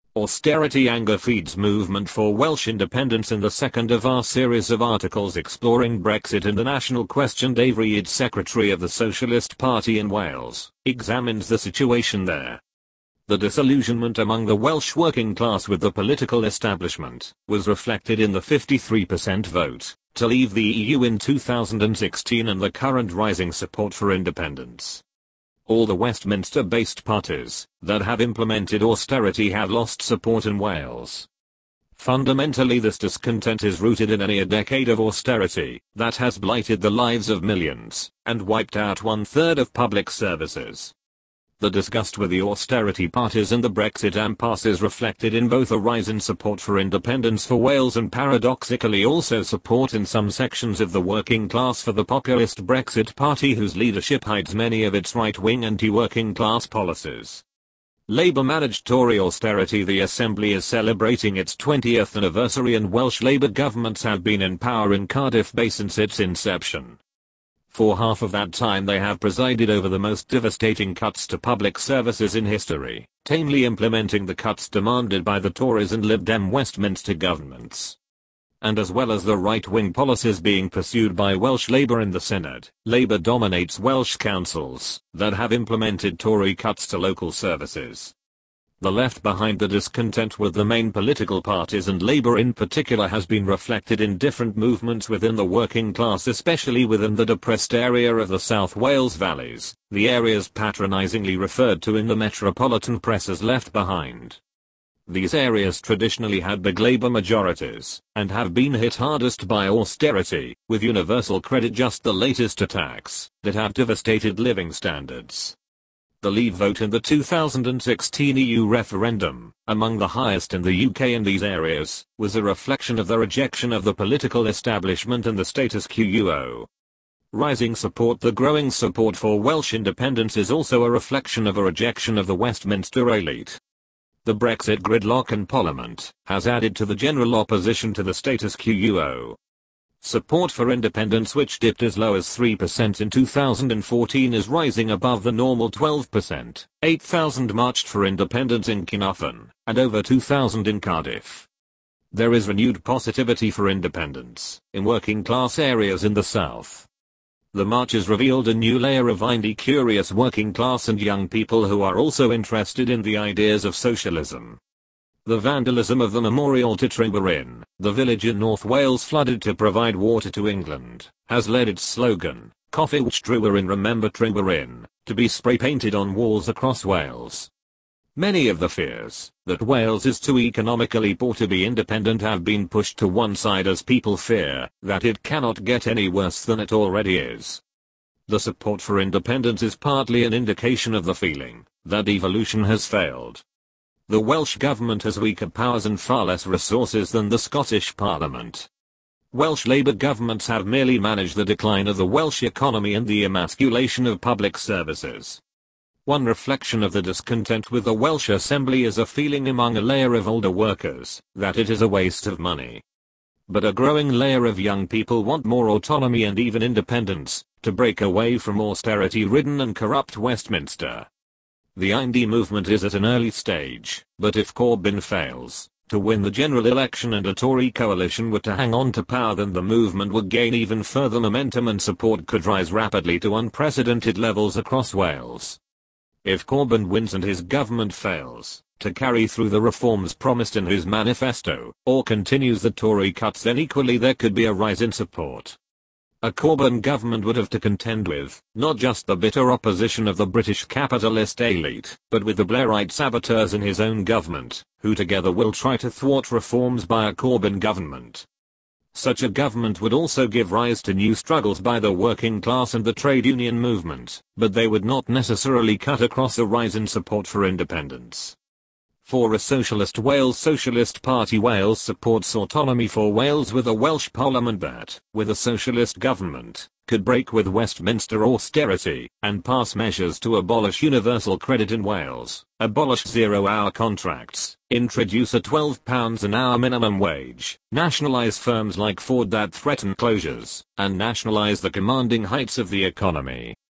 Austerity anger feeds movement for Welsh independence. In the second of our series of articles exploring Brexit and the national question, Dave Reed, Secretary of the Socialist Party in Wales, examines the situation there. The disillusionment among the Welsh working class with the political establishment was reflected in the 53% vote to leave the EU in 2016 and the current rising support for independence. All the Westminster-based parties that have implemented austerity have lost support in Wales. Fundamentally, this discontent is rooted in a decade of austerity that has blighted the lives of millions and wiped out one-third of public services. The disgust with the austerity parties and the Brexit impasse is reflected in both a rise in support for independence for Wales and paradoxically also support in some sections of the working class for the populist Brexit Party, whose leadership hides many of its right-wing anti-working class policies. Labour-managed Tory austerity. The Assembly is celebrating its 20th anniversary and Welsh Labour governments have been in power in Cardiff Bay since its inception. For half of that time they have presided over the most devastating cuts to public services in history, tamely implementing the cuts demanded by the Tories and Lib Dem Westminster governments. And as well as the right-wing policies being pursued by Welsh Labour in the Senedd, Labour dominates Welsh councils that have implemented Tory cuts to local services. The left behind the discontent with the main political parties and Labour in particular has been reflected in different movements within the working class, especially within the depressed area of the South Wales Valleys, the areas patronisingly referred to in the metropolitan press as left behind. These areas traditionally had big Labour majorities, and have been hit hardest by austerity, with universal credit just the latest attacks that have devastated living standards. The Leave vote in the 2016 EU referendum, among the highest in the UK in these areas, was a reflection of the rejection of the political establishment and the status quo. Rising support. The growing support for Welsh independence is also a reflection of a rejection of the Westminster elite. The Brexit gridlock in Parliament has added to the general opposition to the status quo. Support for independence, which dipped as low as 3% in 2014, is rising above the normal 12%. 8,000 marched for independence in Caernarfon, and over 2,000 in Cardiff. There is renewed positivity for independence in working class areas in the south. The marches revealed a new layer of indie-curious working class and young people who are also interested in the ideas of socialism. The vandalism of the memorial to Tryweryn, the village in North Wales flooded to provide water to England, has led its slogan, "Coffee which Tryweryn remember Tryweryn," to be spray-painted on walls across Wales. Many of the fears that Wales is too economically poor to be independent have been pushed to one side as people fear that it cannot get any worse than it already is. The support for independence is partly an indication of the feeling that devolution has failed. The Welsh government has weaker powers and far less resources than the Scottish Parliament. Welsh Labour governments have merely managed the decline of the Welsh economy and the emasculation of public services. One reflection of the discontent with the Welsh Assembly is a feeling among a layer of older workers that it is a waste of money. But a growing layer of young people want more autonomy and even independence to break away from austerity-ridden and corrupt Westminster. The indie movement is at an early stage, but if Corbyn fails to win the general election and a Tory coalition were to hang on to power, then the movement would gain even further momentum and support could rise rapidly to unprecedented levels across Wales. If Corbyn wins and his government fails to carry through the reforms promised in his manifesto, or continues the Tory cuts, then equally there could be a rise in support. A Corbyn government would have to contend with not just the bitter opposition of the British capitalist elite, but with the Blairite saboteurs in his own government, who together will try to thwart reforms by a Corbyn government. Such a government would also give rise to new struggles by the working class and the trade union movement, but they would not necessarily cut across a rise in support for independence. For a socialist Wales, Socialist Party Wales supports autonomy for Wales with a Welsh Parliament that, with a socialist government, could break with Westminster austerity and pass measures to abolish universal credit in Wales, abolish zero-hour contracts, introduce a £12 an hour minimum wage, nationalise firms like Ford that threaten closures, and nationalise the commanding heights of the economy.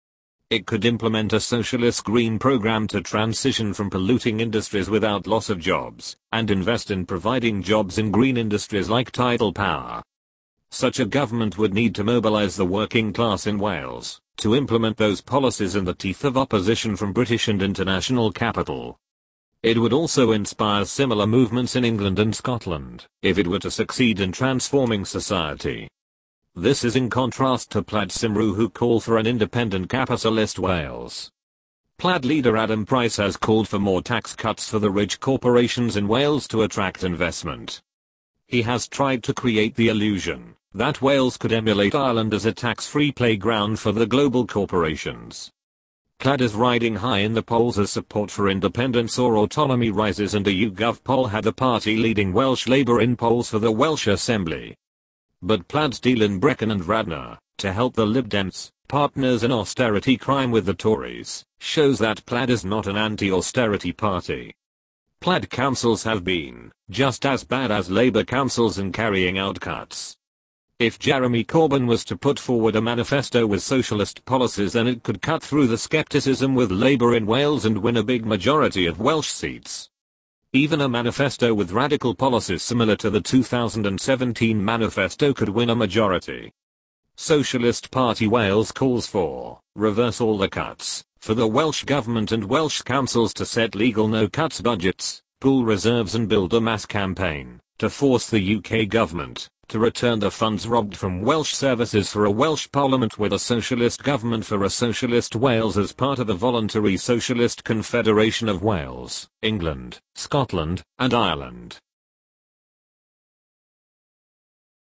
It could implement a socialist green program to transition from polluting industries without loss of jobs, and invest in providing jobs in green industries like tidal power. Such a government would need to mobilize the working class in Wales to implement those policies in the teeth of opposition from British and international capital. It would also inspire similar movements in England and Scotland, if it were to succeed in transforming society. This is in contrast to Plaid Cymru, who call for an independent capitalist Wales. Plaid leader Adam Price has called for more tax cuts for the rich corporations in Wales to attract investment. He has tried to create the illusion that Wales could emulate Ireland as a tax-free playground for the global corporations. Plaid is riding high in the polls as support for independence or autonomy rises, and a YouGov poll had the party leading Welsh Labour in polls for the Welsh Assembly. But Plaid's deal in Brecon and Radnor, to help the Lib Dems, partners in austerity crime with the Tories, shows that Plaid is not an anti-austerity party. Plaid councils have been just as bad as Labour councils in carrying out cuts. If Jeremy Corbyn was to put forward a manifesto with socialist policies, then it could cut through the scepticism with Labour in Wales and win a big majority of Welsh seats. Even a manifesto with radical policies similar to the 2017 manifesto could win a majority. Socialist Party Wales calls for reverse all the cuts, for the Welsh Government and Welsh councils to set legal no-cuts budgets, pool reserves and build a mass campaign to force the UK government to return the funds robbed from Welsh services, for a Welsh Parliament with a socialist government, for a socialist Wales as part of the voluntary Socialist Confederation of Wales, England, Scotland, and Ireland.